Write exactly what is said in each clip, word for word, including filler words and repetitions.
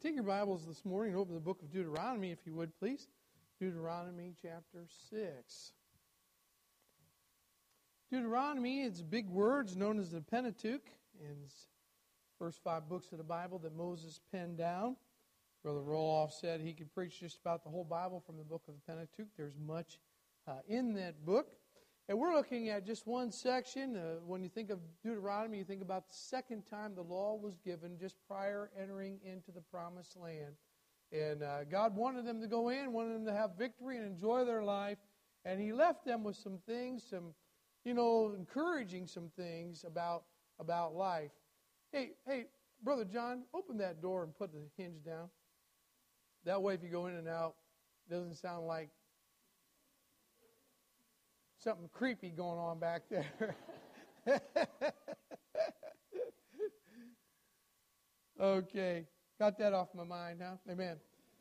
Take your Bibles this morning and open the book of Deuteronomy, if you would, please. Deuteronomy chapter six. Deuteronomy, it's big words known as the Pentateuch, and it's the first five books of the Bible that Moses penned down. Brother Roloff said he could preach just about the whole Bible from the book of the Pentateuch. There's much uh, in that book. And we're looking at just one section. Uh, when you think of Deuteronomy, you think about the second time the law was given, just prior entering into the promised land. And uh, God wanted them to go in, wanted them to have victory and enjoy their life. And He left them with some things, some, you know, encouraging some things about, about life. Hey, hey, Brother John, open that door and put the hinge down. That way if you go in and out, it doesn't sound like something creepy going on back there. Okay. Got that off my mind, huh? Amen.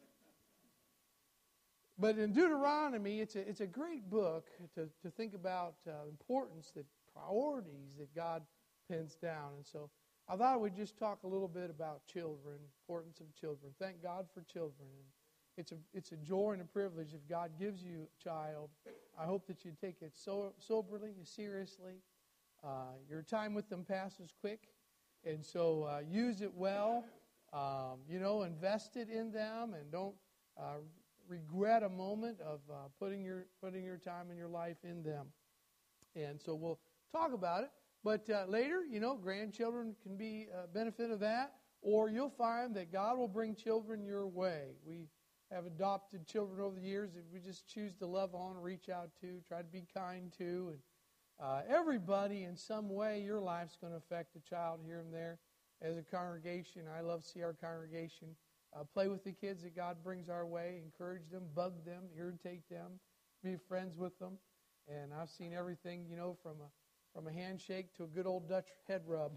But in Deuteronomy, it's a, it's a great book to, to think about uh, importance, the priorities that God pins down. And so I thought I would just talk a little bit about children, importance of children. Thank God for children. And it's a, it's a joy and a privilege if God gives you a child. I hope that you take it so soberly, seriously. Uh, your time with them passes quick, and so uh, use it well. Um, you know, invest it in them, and don't uh, regret a moment of uh, putting your putting your time and your life in them. And so we'll talk about it. But uh, later, you know, grandchildren can be a benefit of that, or you'll find that God will bring children your way. We have adopted children over the years that we just choose to love on, reach out to, try to be kind to. And uh, everybody in some way, your life's going to affect a child here and there. As a congregation, I love to see our congregation uh, play with the kids that God brings our way, encourage them, bug them, irritate them, be friends with them. And I've seen everything, you know, from a from a handshake to a good old Dutch head rub.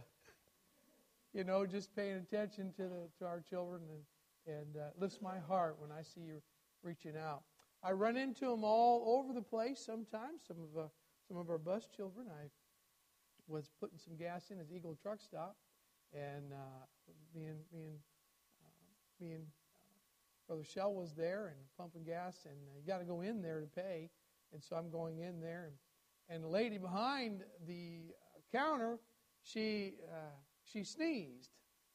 You know, just paying attention to the to our children, and and uh, lifts my heart when I see you reaching out. I run into them all over the place sometimes. Some of uh, some of our bus children. I was putting some gas in at the Eagle truck stop, and uh, me and me and uh, me and uh, Brother Shell was there and pumping gas, and uh, you got to go in there to pay, and so I'm going in there, and and the lady behind the counter, she uh, she sneezed,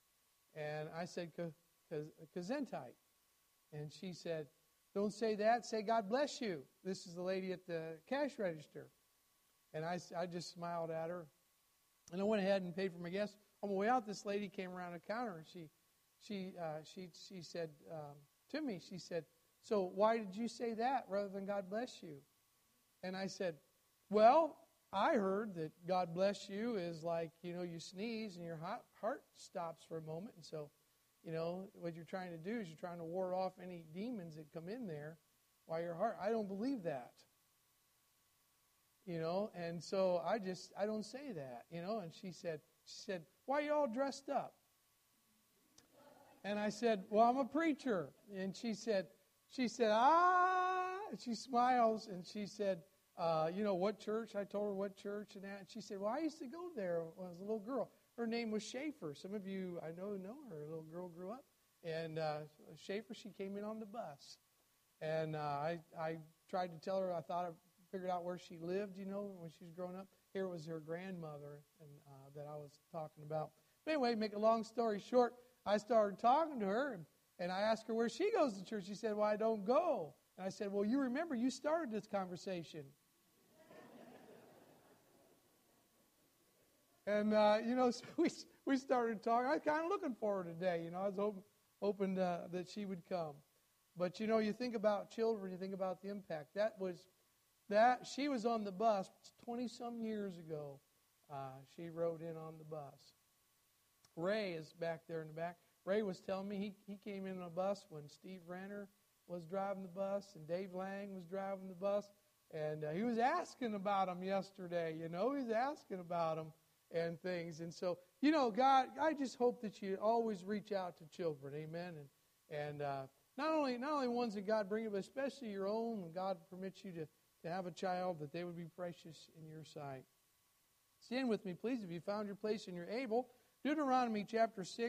and I said, Gesundheit. And she said, don't say that, say God bless you. This is the lady at the cash register. And I, I just smiled at her. And I went ahead and paid for my gas. On my way out, this lady came around the counter, and she she uh, she she said um, to me, she said, so why did you say that rather than God bless you? And I said, well, I heard that God bless you is like, you know, you sneeze and your heart stops for a moment. And so, you know, what you're trying to do is you're trying to ward off any demons that come in there while your heart. I don't believe that. You know, and so I just, I don't say that, you know. And she said, she said, why are you all dressed up? And I said, well, I'm a preacher. And she said, she said, ah, and she smiles and she said, uh, you know, what church? I told her what church and that. And she said, well, I used to go there when I was a little girl. Her name was Schaefer. Some of you, I know, know her. A little girl grew up. And uh, Schaefer, she came in on the bus. And uh, I, I tried to tell her, I thought I figured out where she lived, you know, when she was growing up. Here was her grandmother and uh, that I was talking about. But anyway, make a long story short, I started talking to her, and, and I asked her where she goes to church. She said, well, I don't go. And I said, well, you remember, you started this conversation. And, uh, you know, so we we started talking. I was kind of looking for her today. You know, I was hoping, hoping uh, that she would come. But, you know, you think about children, you think about the impact. That was, that she was on the bus twenty-some years ago. Uh, she rode in on the bus. Ray is back there in the back. Ray was telling me he, he came in on a bus when Steve Renner was driving the bus and Dave Lang was driving the bus. And uh, he was asking about them yesterday, you know. He was asking about them. And things. And so, you know, God, I just hope that you always reach out to children, amen. And and uh, not only not only ones that God brings, but especially your own, when God permits you to, to have a child, that they would be precious in your sight. Stand with me, please, if you found your place and you're able. Deuteronomy chapter six,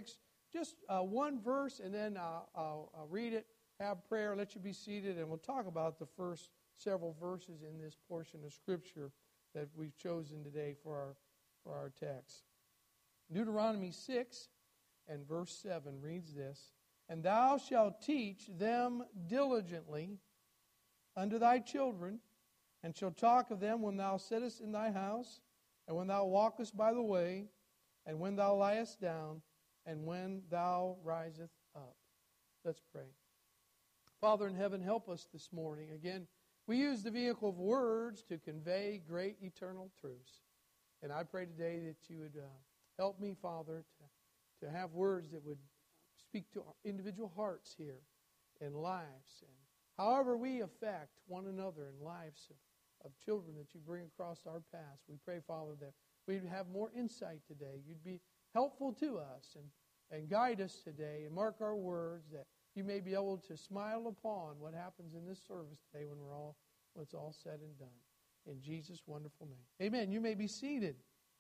just uh, one verse, and then uh, I'll, I'll read it, have prayer, let you be seated, and we'll talk about the first several verses in this portion of Scripture that we've chosen today for our, for our text. Deuteronomy six and verse seven reads this, "And thou shalt teach them diligently unto thy children, and shalt talk of them when thou sittest in thy house, and when thou walkest by the way, and when thou liest down, and when thou risest up." Let's pray. Father in heaven, help us this morning. Again, we use the vehicle of words to convey great eternal truths. And I pray today that you would uh, help me, Father, to, to have words that would speak to our individual hearts here and lives. And however we affect one another in lives of, of children that you bring across our paths, we pray, Father, that we'd have more insight today. You'd be helpful to us and, and guide us today and mark our words, that you may be able to smile upon what happens in this service today when we're all when it's all said and done. In Jesus' wonderful name. Amen. You may be seated.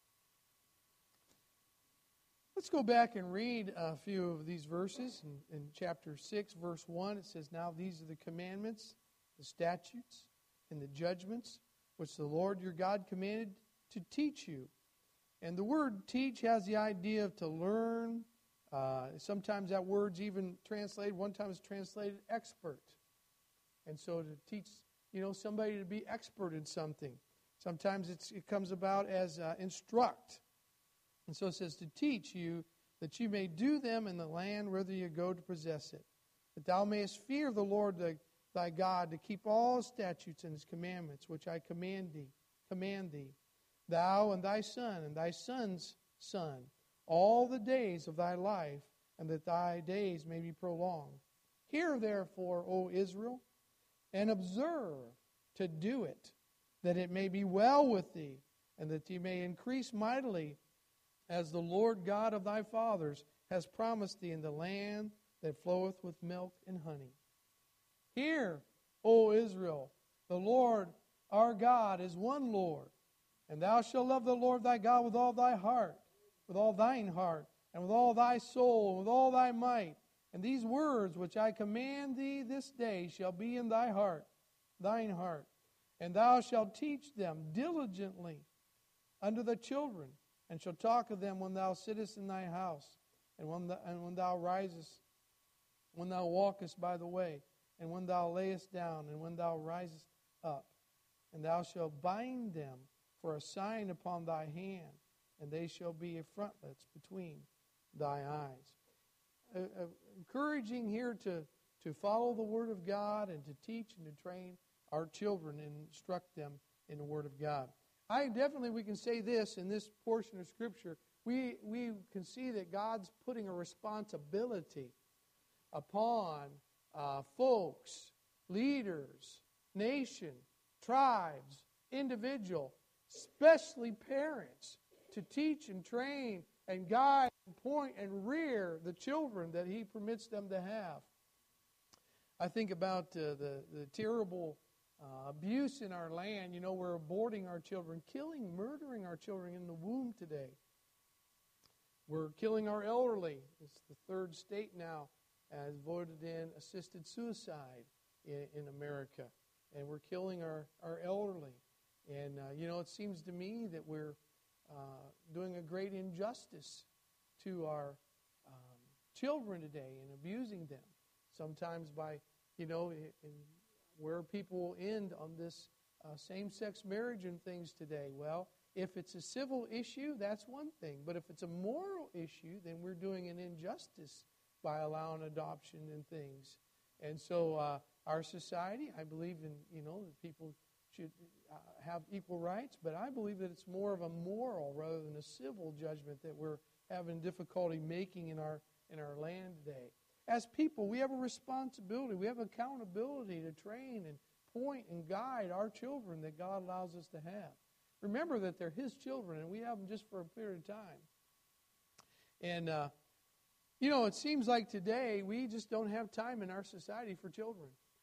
Let's go back and read a few of these verses. In, in chapter six, verse one, it says, "Now these are the commandments, the statutes, and the judgments, which the Lord your God commanded to teach you." And the word teach has the idea of to learn. Uh, sometimes that word's even translated, one time it's translated expert. And so to teach, you know, somebody to be expert in something. Sometimes it's, it comes about as uh, instruct. And so it says to teach you, that you may do them in the land whither you go to possess it, that thou mayest fear the Lord thy, thy God, to keep all his statutes and his commandments, which I command thee, command thee, thou and thy son and thy son's son, all the days of thy life, and that thy days may be prolonged. Hear therefore, O Israel, and observe to do it, that it may be well with thee, and that thee may increase mightily, as the Lord God of thy fathers has promised thee in the land that floweth with milk and honey. Hear, O Israel, the Lord our God is one Lord, and thou shalt love the Lord thy God with all thy heart, with all thine heart, and with all thy soul, and with all thy might. And these words which I command thee this day shall be in thy heart, thine heart, and thou shalt teach them diligently unto the children, and shalt talk of them when thou sittest in thy house, and when, the, and when thou risest, when thou walkest by the way, and when thou layest down, and when thou risest up. And thou shalt bind them for a sign upon thy hand, and they shall be a frontlets between thy eyes. Uh, uh, encouraging here to, to follow the Word of God and to teach and to train our children and instruct them in the Word of God. I definitely, we can say this in this portion of Scripture, we, we can see that God's putting a responsibility upon uh, folks, leaders, nation, tribes, individual, especially parents, to teach and train and guide and point and rear the children that He permits them to have. I think about uh, the, the terrible uh, abuse in our land. You know, we're aborting our children, killing, murdering our children in the womb today. We're killing our elderly. It's the third state now has voted in assisted suicide in, in America. And we're killing our, our elderly. And, uh, you know, it seems to me that we're uh, doing a great injustice to our um, children today and abusing them. Sometimes by, you know, in, in where people end on this uh, same-sex marriage and things today. Well, if it's a civil issue, that's one thing. But if it's a moral issue, then we're doing an injustice by allowing adoption and things. And so uh, our society, I believe in, you know, that people should uh, have equal rights, but I believe that it's more of a moral rather than a civil judgment that we're having difficulty making in our in our land today. As people, we have a responsibility, we have accountability to train and point and guide our children that God allows us to have. Remember that they're His children, and we have them just for a period of time. And, uh, you know, it seems like today we just don't have time in our society for children.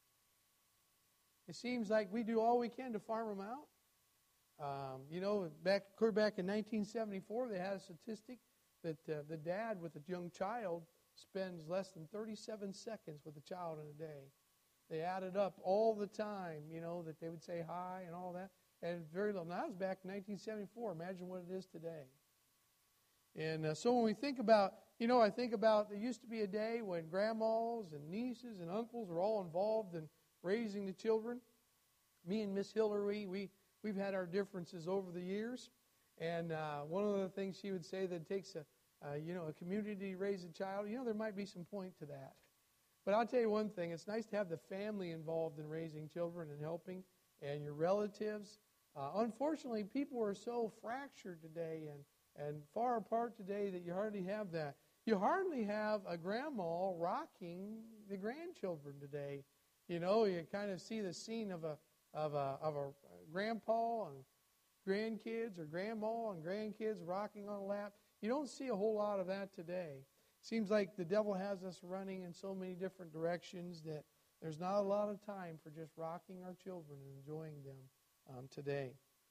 It seems like we do all we can to farm them out. Um, you know, back clear back in nineteen seventy-four, they had a statistic that uh, the dad with a young child spends less than thirty-seven seconds with a child in a day. They added up all the time, you know, that they would say hi and all that. And very little. Now, that was back in nineteen seventy-four. Imagine what it is today. And uh, so when we think about, you know, I think about there used to be a day when grandmas and nieces and uncles were all involved in raising the children. Me and Miss Hillary, we, we've had our differences over the years. And uh, one of the things she would say that it takes a, uh, you know, a community to raise a child, you know, there might be some point to that. But I'll tell you one thing, it's nice to have the family involved in raising children and helping, and your relatives. Uh, unfortunately, people are so fractured today and, and far apart today that you hardly have that. You hardly have a grandma rocking the grandchildren today. You know, you kind of see the scene of a of a of a grandpa and grandkids, or grandma and grandkids rocking on a lap. You don't see a whole lot of that today. Seems like the devil has us running in so many different directions that there's not a lot of time for just rocking our children and enjoying them um, today.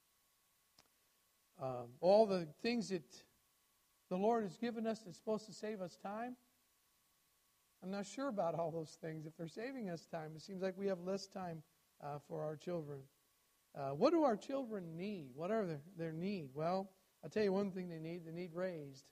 Um, all the things that the Lord has given us that's supposed to save us time, I'm not sure about all those things. If they're saving us time, it seems like we have less time uh, for our children. Uh, what do our children need? What are their, their need? Well, I'll tell you one thing they need. They need raised.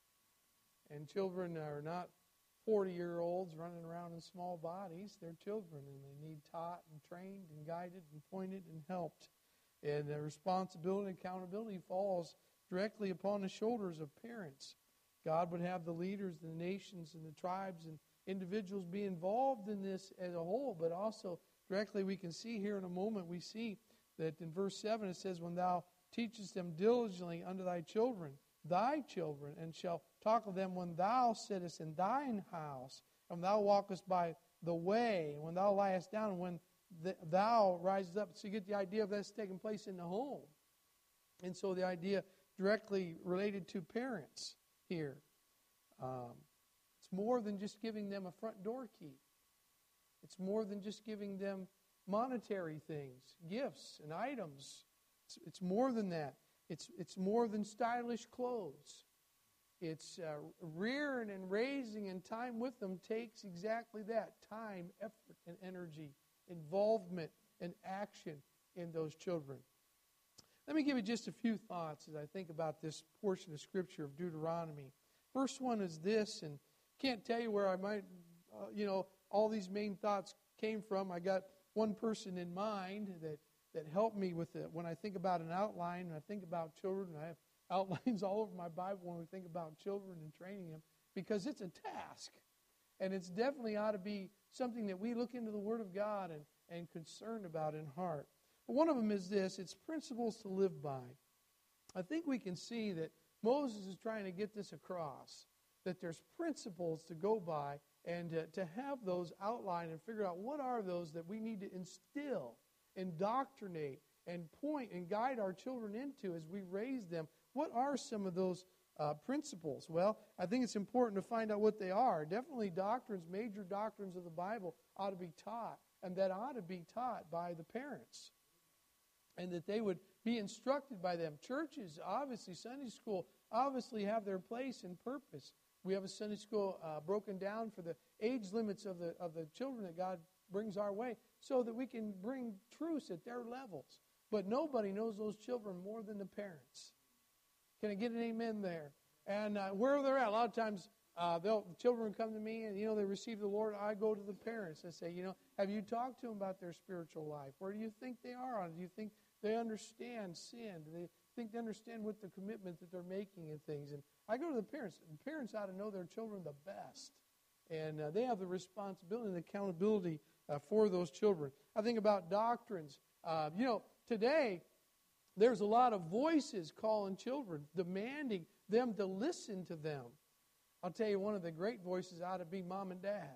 And children are not forty-year-olds running around in small bodies. They're children, and they need taught and trained and guided and pointed and helped. And the responsibility and accountability falls directly upon the shoulders of parents. God would have the leaders, the nations, and the tribes and individuals be involved in this as a whole, but also directly we can see here in a moment, we see that in verse seven it says, when thou teachest them diligently unto thy children, thy children, and shall talk of them when thou sittest in thine house, and when thou walkest by the way, and when thou liest down, and when th- thou risest up. So you get the idea of this taking place in the home. And so the idea directly related to parents here. Um, it's more than just giving them a front door key. It's more than just giving them monetary things, gifts and items. It's, it's more than that. It's it's more than stylish clothes. It's uh, rearing and raising, and time with them takes exactly that. Time, effort, and energy, involvement, and action in those children. Let me give you just a few thoughts as I think about this portion of Scripture of Deuteronomy. First one is this, and can't tell you where I might, uh, you know, all these main thoughts came from. I got one person in mind that that helped me with it. When I think about an outline, and I think about children, I have outlines all over my Bible when we think about children and training them, because it's a task. And it's definitely ought to be something that we look into the Word of God and, and concerned about in heart. But one of them is this, it's principles to live by. I think we can see that Moses is trying to get this across, that there's principles to go by and to, to have those outlined and figure out what are those that we need to instill, indoctrinate, and point and guide our children into as we raise them. What are some of those uh, principles? Well, I think it's important to find out what they are. Definitely doctrines, major doctrines of the Bible ought to be taught, and that ought to be taught by the parents, and that they would be instructed by them. Churches, obviously, Sunday school, obviously have their place and purpose. We have a Sunday school uh, broken down for the age limits of the of the children that God brings our way, so that we can bring truths at their levels. But nobody knows those children more than the parents. Can I get an amen there? And uh, where they're at, a lot of times uh, they'll, the children come to me and, you know, they receive the Lord. I go to the parents. I say, you know, have you talked to them about their spiritual life? Where do you think they are on it? Do you think they understand sin? Do they think they understand what the commitment that they're making and things? And I go to the parents. The parents ought to know their children the best. And uh, they have the responsibility and the accountability uh, for those children. I think about doctrines. Uh, you know, today there's a lot of voices calling children, demanding them to listen to them. I'll tell you, one of the great voices ought to be mom and dad.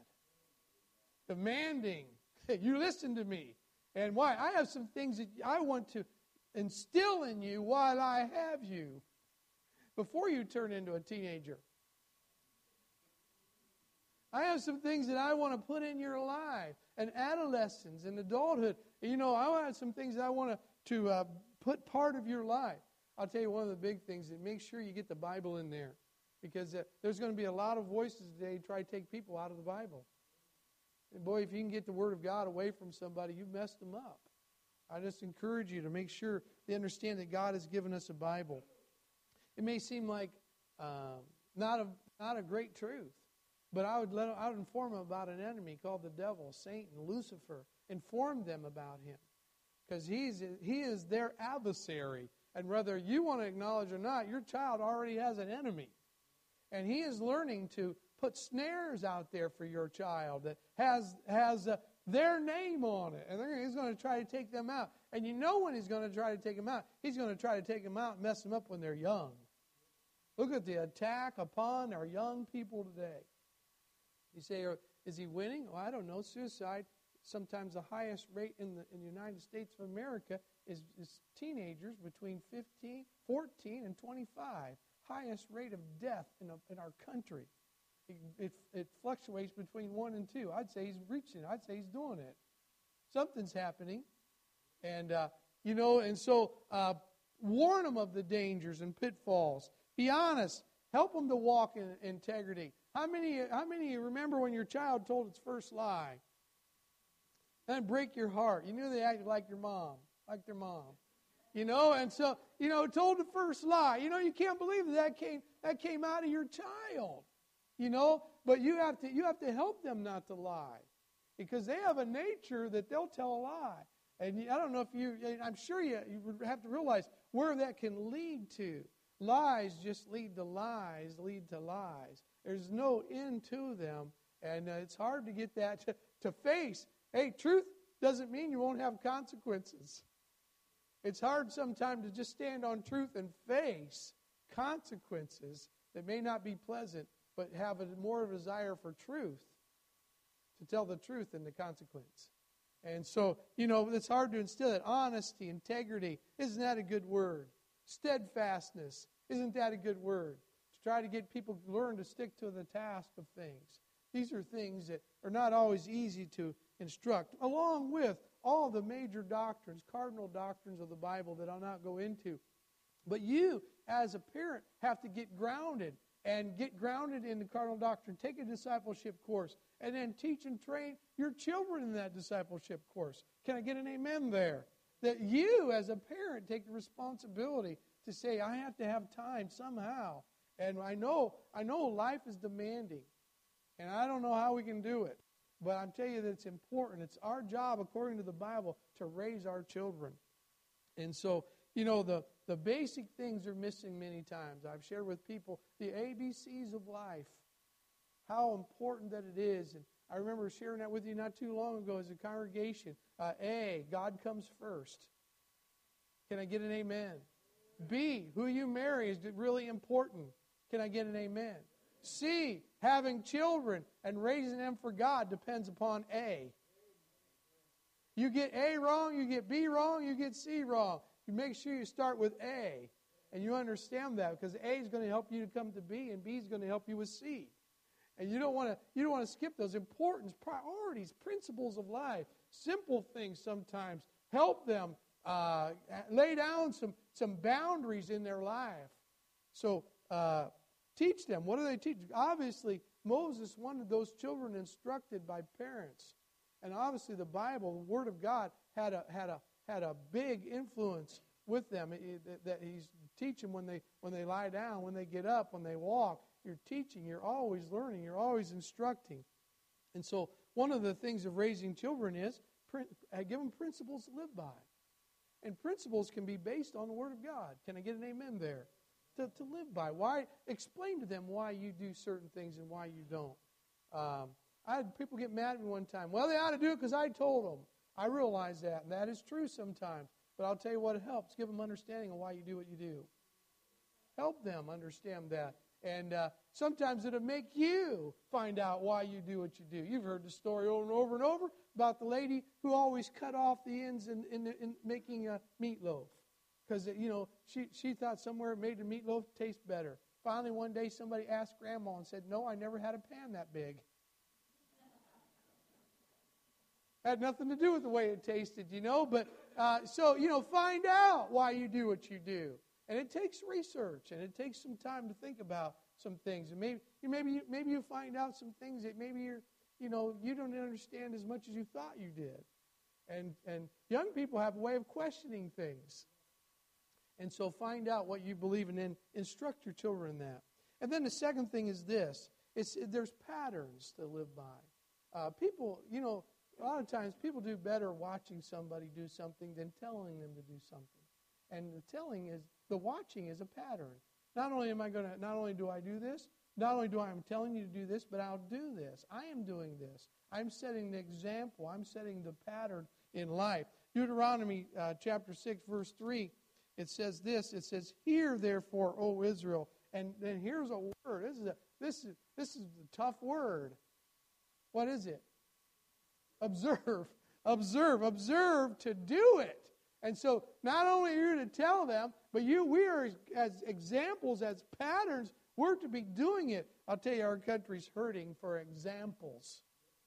Demanding, hey, you listen to me. And why? I have some things that I want to instill in you while I have you, before you turn into a teenager. I have some things that I want to put in your life, and adolescence and adulthood. You know, I have some things that I want to, to uh, put part of your life. I'll tell you one of the big things, that make sure you get the Bible in there. Because uh, there's going to be a lot of voices today to try to take people out of the Bible. And boy, if you can get the Word of God away from somebody, you've messed them up. I just encourage you to make sure they understand that God has given us a Bible. It may seem like um, not a not a great truth, but I would let I would inform them about an enemy called the devil, Satan, Lucifer. Inform them about him, because he's he is their adversary, and whether you want to acknowledge or not, your child already has an enemy, and he is learning to put snares out there for your child that has has uh, their name on it, and he's going to try to take them out. And you know when he's going to try to take them out, he's going to try to take them out and mess them up when they're young. Look at the attack upon our young people today. You say, is he winning? Oh, I don't know. Suicide, sometimes the highest rate in the, in the United States of America is, is teenagers between fifteen, fourteen and twenty-five. Highest rate of death in, a, in our country. It, it, it fluctuates between one and two. I'd say he's reaching it. I'd say he's doing it. Something's happening. And, uh, you know, and so uh, warn them of the dangers and pitfalls. Be honest. Help them to walk in integrity. How many, how many of you remember when your child told its first lie? And break your heart. You knew they acted like your mom, like their mom. You know, and so, you know, told the first lie. You know, you can't believe that that came, that came out of your child. You know, but you have to you have to help them not to lie, because they have a nature that they'll tell a lie. And I don't know if you, I'm sure you, you have to realize where that can lead to. Lies just lead to lies, lead to lies. There's no end to them, and uh, it's hard to get that to, to face. Hey, truth doesn't mean you won't have consequences. It's hard sometimes to just stand on truth and face consequences that may not be pleasant, but have a more of a desire for truth, to tell the truth than the consequence. And so, you know, it's hard to instill it. Honesty, integrity, isn't that a good word? Steadfastness, isn't that a good word? To try to get people to learn to stick to the task of things. These are things that are not always easy to instruct, along with all the major doctrines, cardinal doctrines of the Bible that I'll not go into. But you, as a parent, have to get grounded and get grounded in the cardinal doctrine. Take a discipleship course and then teach and train your children in that discipleship course. Can I get an amen there? That you, as a parent, take the responsibility to say, I have to have time somehow. And I know, I know life is demanding. And I don't know how we can do it. But I'm telling you that it's important. It's our job, according to the Bible, to raise our children. And so, you know, the, the basic things are missing many times. I've shared with people the A B Cs of life, how important that it is. And I remember sharing that with you not too long ago as a congregation. Uh, A, God comes first. Can I get an amen? B, who you marry is really important. Can I get an amen? C, having children and raising them for God depends upon A. You get A wrong, you get B wrong, you get C wrong. You make sure you start with A. And you understand that, because A is going to help you to come to B, and B is going to help you with C. And you don't want to you don't want to skip those importance, priorities, principles of life. Simple things sometimes help them uh, lay down some, some boundaries in their life. So uh, teach them. What do they teach? Obviously, Moses wanted those children instructed by parents. And obviously the Bible, the Word of God, had a had a had a big influence with them. It, it, that he's teaching when they when they lie down, when they get up, when they walk. You're teaching. You're always learning. You're always instructing. And so one of the things of raising children is give them principles to live by. And principles can be based on the Word of God. Can I get an amen there? To, to live by. Why? Explain to them why you do certain things and why you don't. Um, I had people get mad at me one time. Well, they ought to do it because I told them. I realize that, and that is true sometimes. But I'll tell you what it helps. Give them understanding of why you do what you do. Help them understand that. And uh, sometimes it'll make you find out why you do what you do. You've heard the story over and over and over about the lady who always cut off the ends in, in, in making a meatloaf. Because, you know, she, she thought somewhere it made the meatloaf taste better. Finally, one day, somebody asked Grandma and said, no, I never had a pan that big. Had nothing to do with the way it tasted, you know. But, uh, so, you know, find out why you do what you do. And it takes research, and it takes some time to think about some things. And maybe, maybe, you, maybe you find out some things that maybe you're, you know, you don't understand as much as you thought you did. And, and young people have a way of questioning things. And so find out what you believe and then instruct your children in that. And then the second thing is this. It's, there's patterns to live by. Uh, people, you know, a lot of times people do better watching somebody do something than telling them to do something. And the telling is, the watching is a pattern. Not only am I going to, not only do I do this, not only do I am telling you to do this, but I'll do this. I am doing this. I'm setting the example. I'm setting the pattern in life. Deuteronomy uh, chapter six, verse three, it says this. It says, "Hear therefore, O Israel." And then here's a word. This is a, this is this is a tough word. What is it? Observe. Observe. Observe to do it. And so not only are you to tell them, but you we are as, as examples, as patterns, we're to be doing it. I'll tell you, our country's hurting for examples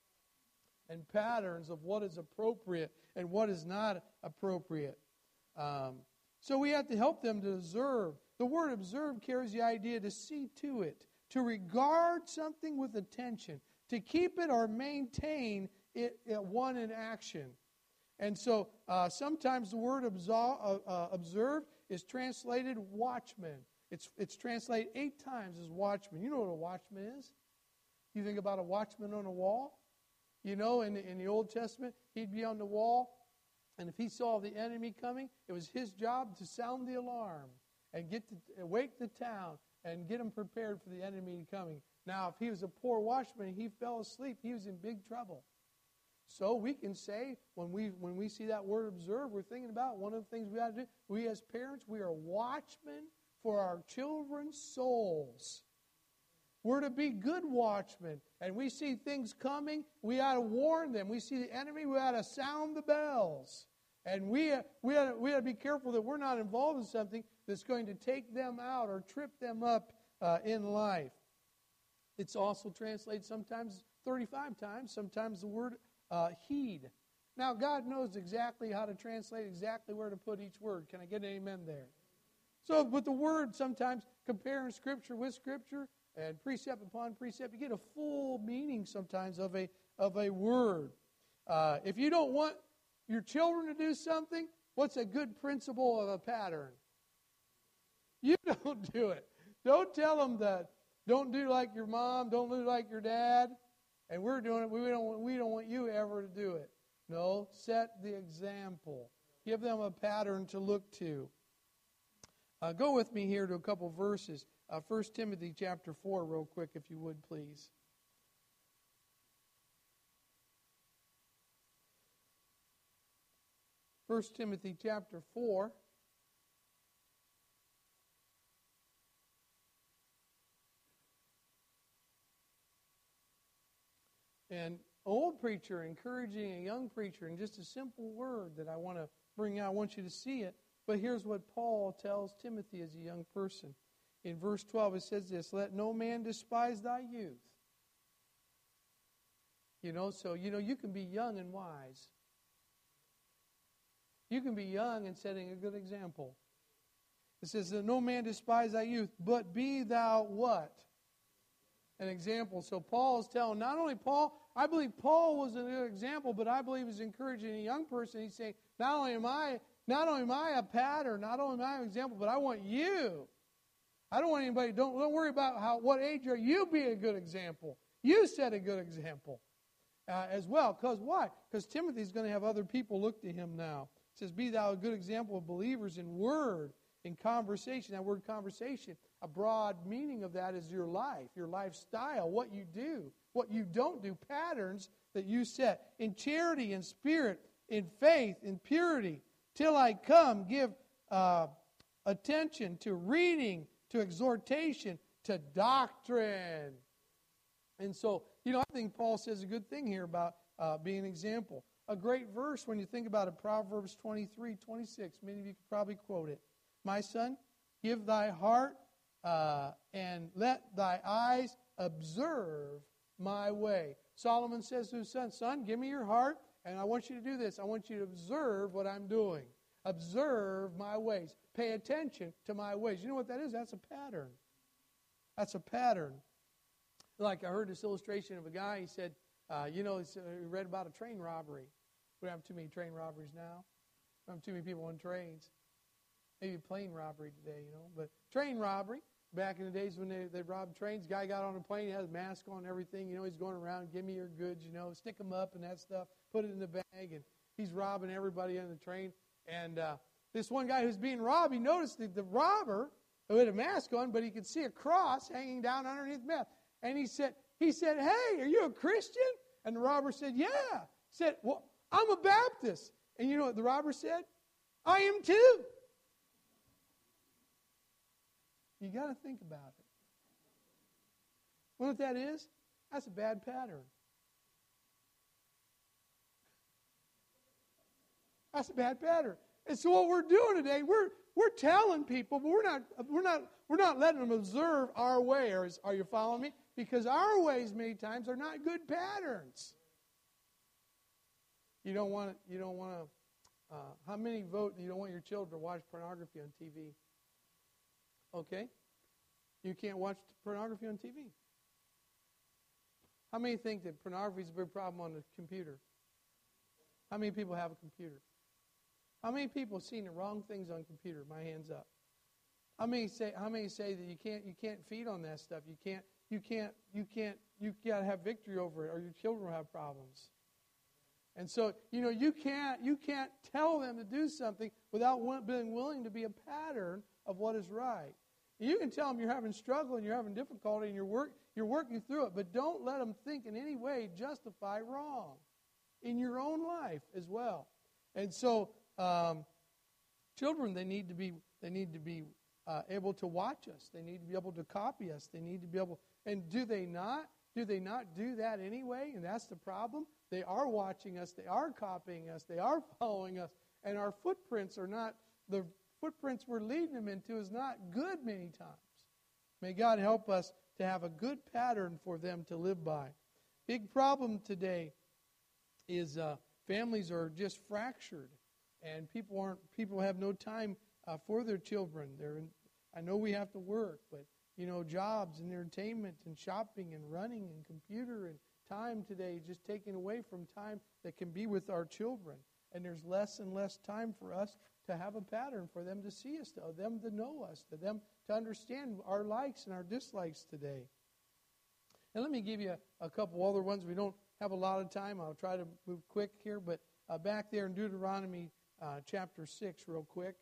and patterns of what is appropriate and what is not appropriate. Um, so we have to help them to observe. The word observe carries the idea to see to it, to regard something with attention, to keep it or maintain it, it one in action. And so uh, sometimes the word absol- uh, uh, observe is translated watchman. It's, it's translated eight times as watchman. You know what a watchman is? You think about a watchman on a wall? You know, in the, in the Old Testament, he'd be on the wall, and if he saw the enemy coming, it was his job to sound the alarm and get to, wake the town and get them prepared for the enemy coming. Now, if he was a poor watchman and he fell asleep, he was in big trouble. So we can say, when we when we see that word observe, we're thinking about one of the things we ought to do. We as parents, we are watchmen for our children's souls. We're to be good watchmen. And we see things coming, we ought to warn them. We see the enemy, we ought to sound the bells. And we, we, ought to, we ought to be careful that we're not involved in something that's going to take them out or trip them up uh, in life. It's also translated sometimes thirty-five times, sometimes the word uh, heed. Now, God knows exactly how to translate, exactly where to put each word. Can I get an amen there? So, but the word sometimes, comparing Scripture with Scripture and precept upon precept, you get a full meaning sometimes of a, of a word. Uh, if you don't want your children to do something, what's a good principle of a pattern? You don't do it. Don't tell them that. Don't do like your mom. Don't do like your dad. And we're doing it. We don't, we don't want you ever to do it. No, set the example. Give them a pattern to look to. Uh, go with me here to a couple verses. Uh, First Timothy chapter four real quick, if you would, please. First Timothy chapter four. And an old preacher encouraging a young preacher in just a simple word that I want to bring out. I want you to see it. But here's what Paul tells Timothy as a young person. In verse twelve, it says this, "Let no man despise thy youth." You know, so, you know, you can be young and wise. You can be young and setting a good example. It says, "Let no man despise thy youth, but be thou" what? An example. So Paul is telling, not only Paul, I believe Paul was a good example, but I believe he's encouraging a young person. He's saying, not only am I, not only am I a pattern, not only am I an example, but I want you. I don't want anybody, don't, don't worry about how what age are you. Be a good example. You set a good example uh, as well. Because why? Because Timothy's going to have other people look to him now. It says, "Be thou a good example of believers in word, in conversation." That word conversation, a broad meaning of that is your life, your lifestyle, what you do, what you don't do, patterns that you set. "In charity, in spirit, in faith, in purity, till I come, give uh, attention to reading, to exhortation, to doctrine." And so, you know, I think Paul says a good thing here about uh, being an example. A great verse when you think about it, Proverbs twenty-three, twenty-six. Many of you could probably quote it. "My son, give thy heart uh, and let thy eyes observe my way." Solomon says to his son, "Son, give me your heart, and I want you to do this. I want you to observe what I'm doing. Observe my ways. Pay attention to my ways." You know what that is? That's a pattern. That's a pattern. Like I heard this illustration of a guy, he said, uh, you know, he read about a train robbery. We don't have too many train robberies now. We don't have too many people on trains. Maybe plane robbery today, you know. But train robbery, back in the days when they, they robbed trains, guy got on a plane, he had a mask on and everything. You know, he's going around, give me your goods, you know, stick them up and that stuff, put it in the bag, and he's robbing everybody on the train. And uh, this one guy who's being robbed, he noticed that the robber, who had a mask on, but he could see a cross hanging down underneath the mask. And he said, he said, hey, are you a Christian? And the robber said, yeah. He said, well, I'm a Baptist. And you know what the robber said? I am too. You got to think about it. You know what that is? That's a bad pattern. That's a bad pattern. And so what we're doing today, we're we're telling people, but we're not we're not we're not letting them observe our way. Are, are you following me? Because our ways many times are not good patterns. You don't want you don't want to. Uh, how many vote you don't want your children to watch pornography on T V? Okay, you can't watch pornography on T V. How many think that pornography is a big problem on the computer? How many people have a computer? How many people have seen the wrong things on computer? My hands up. How many say? How many say that you can't? You can't feed on that stuff. You can't. You can't. You can't. You gotta have victory over it, or your children will have problems. And so, you know, you can't. You can't tell them to do something without being willing to be a pattern of what is right. You can tell them you're having struggle and you're having difficulty and you're work. You're working through it, but don't let them think in any way justify wrong in your own life as well. And so. Um, children, they need to be they need to be uh, able to watch us. They need to be able to copy us. They need to be able. And do they not? Do they not do that anyway? And that's the problem. They are watching us. They are copying us. They are following us. And our footprints are not the footprints we're leading them into is not good many times. May God help us to have a good pattern for them to live by. Big problem today is uh, families are just fractured. And people aren't. People have no time uh, for their children. They're. In, I know we have to work, but you know, jobs and entertainment and shopping and running and computer and time today is just taken away from time that can be with our children. And there's less and less time for us to have a pattern for them to see us, to them to know us, to them to understand our likes and our dislikes today. And let me give you a, a couple other ones. We don't have a lot of time. I'll try to move quick here, but uh, back there in Deuteronomy. Uh, chapter six, real quick.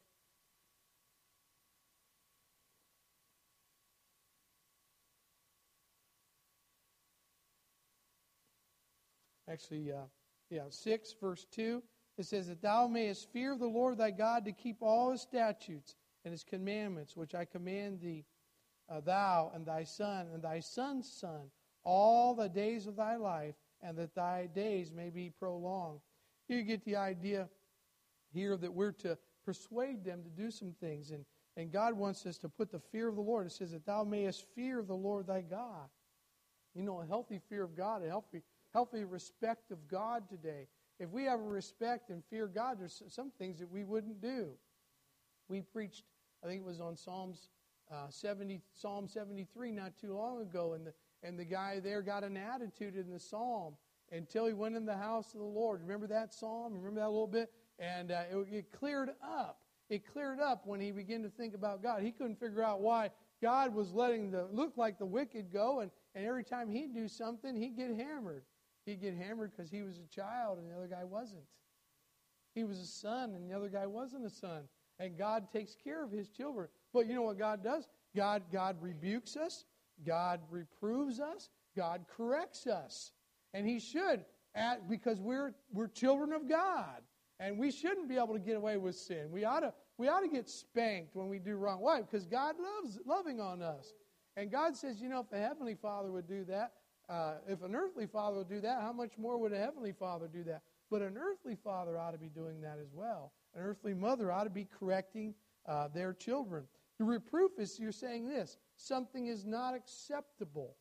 Actually, uh, yeah, six, verse two. It says, that thou mayest fear the Lord thy God to keep all his statutes and his commandments, which I command thee, uh, thou and thy son and thy son's son, all the days of thy life, and that thy days may be prolonged. You get the idea here that we're to persuade them to do some things. And, and God wants us to put the fear of the Lord. It says that thou mayest fear the Lord thy God. You know, a healthy fear of God, a healthy, healthy respect of God today. If we have a respect and fear God, there's some things that we wouldn't do. We preached, I think it was on Psalms uh, seventy, Psalm seventy-three not too long ago, and the, and the guy there got an attitude in the psalm until he went in the house of the Lord. Remember that psalm? Remember that a little bit? And uh, it, it cleared up. It cleared up when he began to think about God. He couldn't figure out why God was letting the look like the wicked go, and, and every time he'd do something, he'd get hammered. He'd get hammered because he was a child and the other guy wasn't. He was a son and the other guy wasn't a son. And God takes care of his children. But you know what God does? God, God rebukes us. God reproves us. God corrects us. And he should, at, because we're we're children of God. And we shouldn't be able to get away with sin. We ought to we ought to get spanked when we do wrong. Why? Because God loves loving on us. And God says, you know, if a heavenly Father would do that, uh, if an earthly Father would do that, how much more would a heavenly Father do that? But an earthly father ought to be doing that as well. An earthly mother ought to be correcting uh, their children. The reproof is you're saying this, something is not acceptable.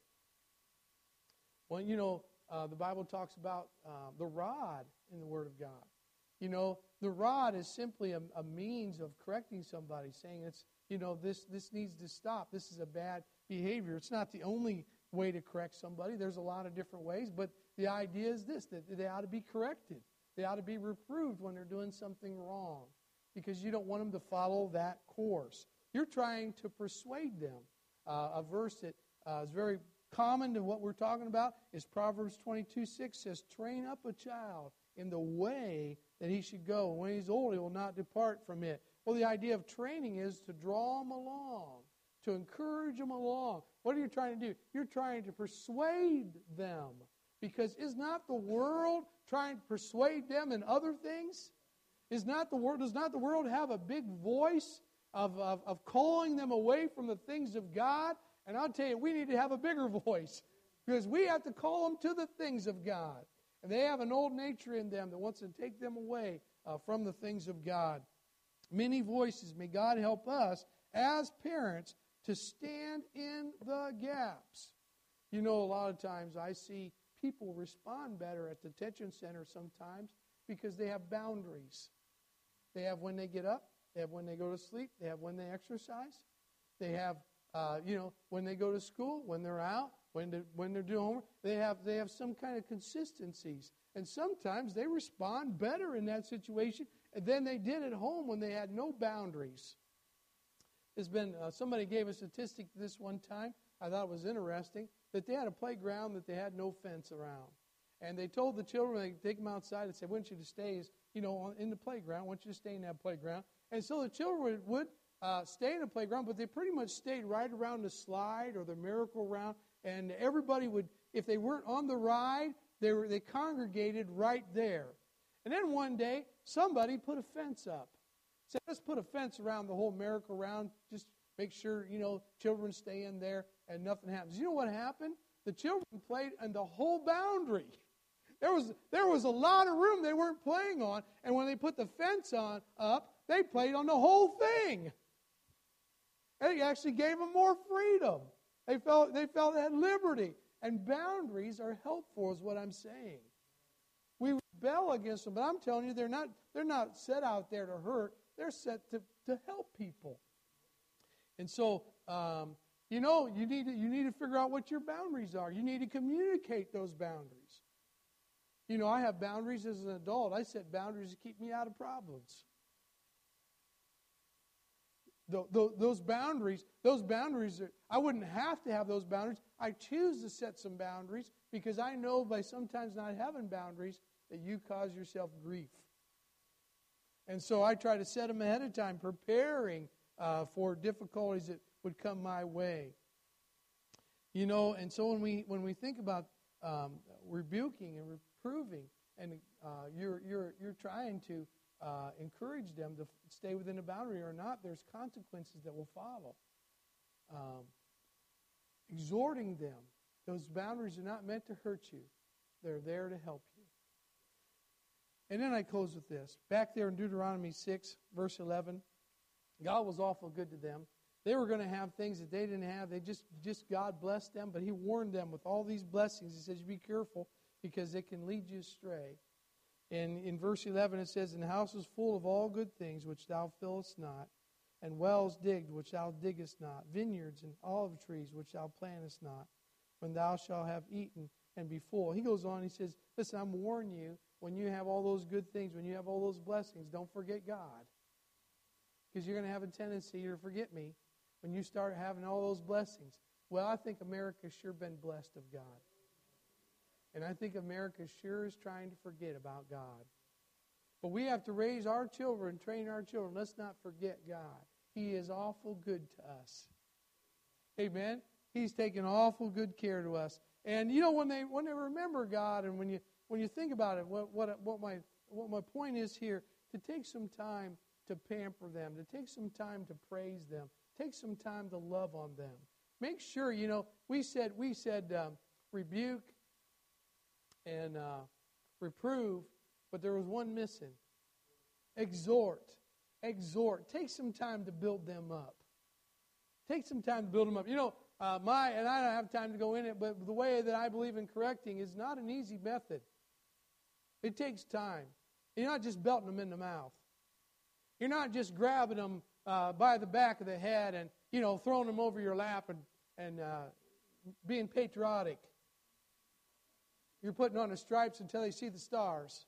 Well, you know, uh, the Bible talks about uh, the rod in the Word of God. You know, the rod is simply a, a means of correcting somebody, saying it's, you know, this this needs to stop. This is a bad behavior. It's not the only way to correct somebody. There's a lot of different ways, but the idea is this, that they ought to be corrected. They ought to be reproved when they're doing something wrong, because you don't want them to follow that course. You're trying to persuade them. Uh, a verse that uh, is very common to what we're talking about is Proverbs twenty-two six says, train up a child in the way that he should go. When he's old, he will not depart from it. Well, the idea of training is to draw them along, to encourage them along. What are you trying to do? You're trying to persuade them. Because is not the world trying to persuade them in other things? Is not the world, does not the world have a big voice of, of, of calling them away from the things of God? And I'll tell you, we need to have a bigger voice, because we have to call them to the things of God. And they have an old nature in them that wants to take them away uh, from the things of God. Many voices. May God help us as parents to stand in the gaps. You know, a lot of times I see people respond better at the detention center sometimes because they have boundaries. They have when they get up. They have when they go to sleep. They have when they exercise. They have, uh, you know, when they go to school, when they're out, when they're, when they're doing homework. They have, they have some kind of consistencies. And sometimes they respond better in that situation than they did at home when they had no boundaries. There's been, uh, somebody gave a statistic this one time. I thought it was interesting, that they had a playground that they had no fence around. And they told the children, they take them outside and say, I want you to stay, you know, in the playground. I want you to stay in that playground. And so the children would uh, stay in the playground, but they pretty much stayed right around the slide or the merry-go-round. And everybody would, if they weren't on the ride, they were they congregated right there. And then one day, somebody put a fence up. Said, let's put a fence around the whole merry-go-round, just make sure, you know, children stay in there and nothing happens. You know what happened? The children played on the whole boundary. There was there was a lot of room they weren't playing on, and when they put the fence on up, they played on the whole thing. And it actually gave them more freedom. They felt they felt they had liberty. And boundaries are helpful, is what I'm saying. We rebel against them, but I'm telling you, they're not they're not set out there to hurt. They're set to, to help people. And so, um, you know, you need to, you need to figure out what your boundaries are. You need to communicate those boundaries. You know, I have boundaries as an adult. I set boundaries to keep me out of problems. The, the, those boundaries, those boundaries, are, I wouldn't have to have those boundaries. I choose to set some boundaries because I know by sometimes not having boundaries that you cause yourself grief. And so I try to set them ahead of time, preparing uh, for difficulties that would come my way. You know, and so when we when we think about um, rebuking and reproving, and uh, you're you're you're trying to uh, encourage them to stay within a boundary or not, there's consequences that will follow. Um, exhorting them, those boundaries are not meant to hurt you; they're there to help you. And then I close with this. Back there in Deuteronomy six, verse eleven, God was awful good to them. They were going to have things that they didn't have. They just, just God blessed them, but He warned them with all these blessings. He says, be careful because they can lead you astray. And in verse eleven it says, and the house is full of all good things which thou fillest not, and wells digged which thou diggest not, vineyards and olive trees which thou plantest not, when thou shalt have eaten and be full. He goes on, he says, listen, I'm warning you, when you have all those good things, when you have all those blessings, don't forget God. Because you're going to have a tendency to forget me when you start having all those blessings. Well, I think America's sure been blessed of God. And I think America sure is trying to forget about God. But we have to raise our children, train our children. Let's not forget God. He is awful good to us. Amen? He's taken awful good care to us. And you know, when they when they remember God, and when you when you think about it, what what what my what my point is here, to take some time to pamper them, to take some time to praise them, take some time to love on them. Make sure, you know, we said we said um, rebuke and uh, reprove, but there was one missing. Exhort, exhort. Take some time to build them up. Take some time to build them up. You know, uh, my and I don't have time to go in it, but the way that I believe in correcting is not an easy method. It takes time. You're not just belting them in the mouth. You're not just grabbing them uh, by the back of the head and, you know, throwing them over your lap and, and uh, being patriotic. You're putting on the stripes until they see the stars.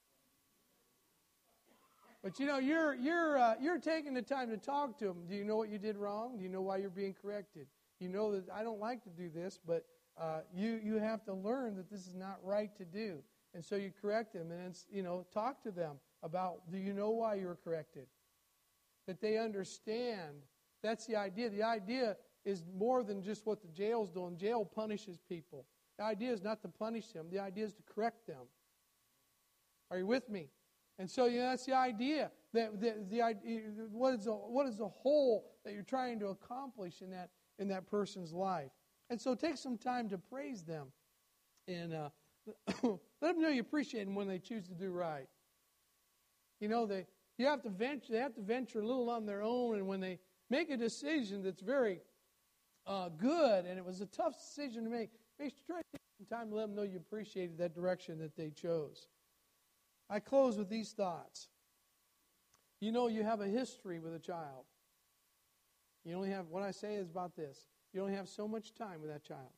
But you know, you're you're uh, you're taking the time to talk to them. Do you know what you did wrong? Do you know why you're being corrected? You know that I don't like to do this, but uh, you you have to learn that this is not right to do. And so you correct them, and it's, you know, talk to them about, do you know why you were corrected? That they understand. That's the idea. The idea is more than just what the jail's doing. Jail punishes people. The idea is not to punish them. The idea is to correct them. Are you with me? And so, you know, that's the idea. That the, the idea, what is the what is the whole that you're trying to accomplish in that in that person's life? And so, take some time to praise them, and uh, let them know you appreciate them when they choose to do right. You know, they you have to venture. They have to venture a little on their own, and when they make a decision that's very uh, good, and it was a tough decision to make, make sure try to take some time to let them know you appreciated that direction that they chose. I close with these thoughts. You know, you have a history with a child. You only have, what I say is about this, you only have so much time with that child.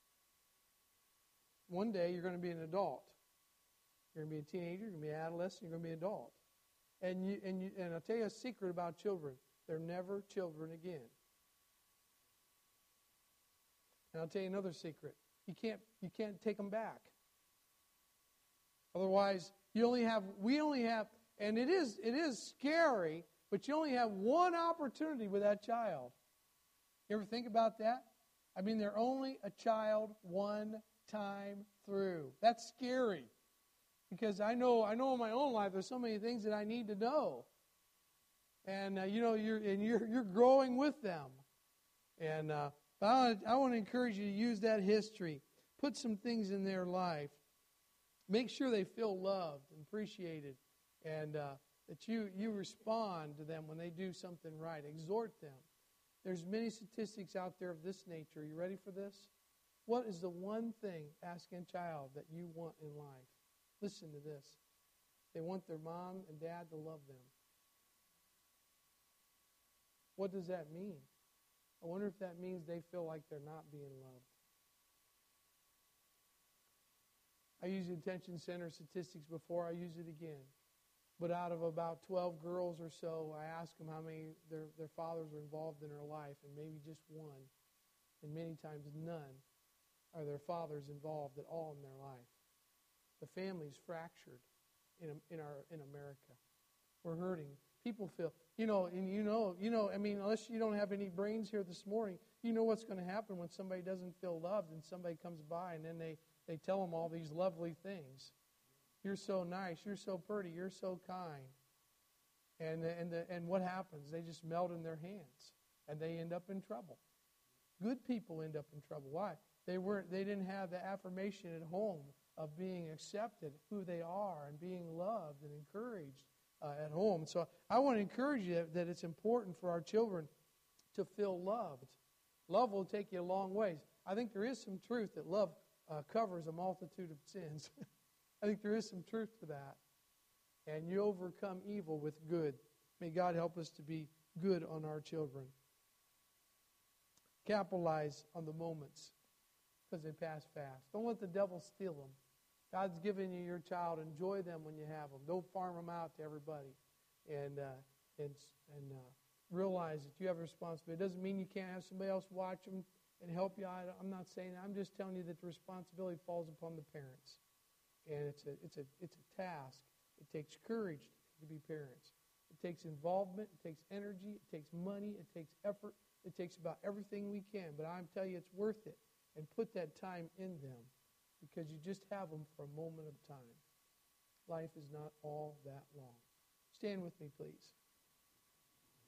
One day you're going to be an adult. You're going to be a teenager, you're going to be an adolescent, you're going to be an adult. And you, and you, and I'll tell you a secret about children. They're never children again. And I'll tell you another secret. You can't you can't take them back. Otherwise, you only have we only have and it is it is scary, but you only have one opportunity with that child. You ever think about that? I mean, they're only a child one time through. That's scary. Because I know I know in my own life there's so many things that I need to know. And uh, you know, you're and you're you're growing with them. And uh, I want I want to encourage you to use that history. Put some things in their life. Make sure they feel loved and appreciated, and uh, that you you respond to them when they do something right. Exhort them. There's many statistics out there of this nature. Are you ready for this? What is the one thing, ask a child, that you want in life? Listen to this. They want their mom and dad to love them. What does that mean? I wonder if that means they feel like they're not being loved. I used attention center statistics before. I use it again. But out of about twelve girls or so, I asked them how many their, their fathers were involved in their life, and maybe just one, and many times none, are their fathers involved at all in their life. The family's fractured in in our in America. We're hurting. People feel, you know, and you know, you know, I mean, unless you don't have any brains here this morning, you know what's going to happen when somebody doesn't feel loved and somebody comes by and then they, they tell them all these lovely things. You're so nice. You're so pretty. You're so kind. And the, and the, and what happens? They just melt in their hands, and they end up in trouble. Good people end up in trouble. Why? They weren't. They didn't have the affirmation at home of being accepted, who they are, and being loved and encouraged uh, at home. So I want to encourage you that, that it's important for our children to feel loved. Love will take you a long ways. I think there is some truth that love uh, covers a multitude of sins. I think there is some truth to that. And you overcome evil with good. May God help us to be good on our children. Capitalize on the moments because they pass fast. Don't let the devil steal them. God's given you your child. Enjoy them when you have them. Don't farm them out to everybody. And uh, and, and uh, realize that you have a responsibility. It doesn't mean you can't have somebody else watch them and help you out. I'm not saying that. I'm just telling you that the responsibility falls upon the parents. And it's a it's a it's a task. It takes courage to be parents. It takes involvement. It takes energy. It takes money. It takes effort. It takes about everything we can. But I'm telling you, it's worth it. And put that time in them, because you just have them for a moment of time. Life is not all that long. Stand with me, please.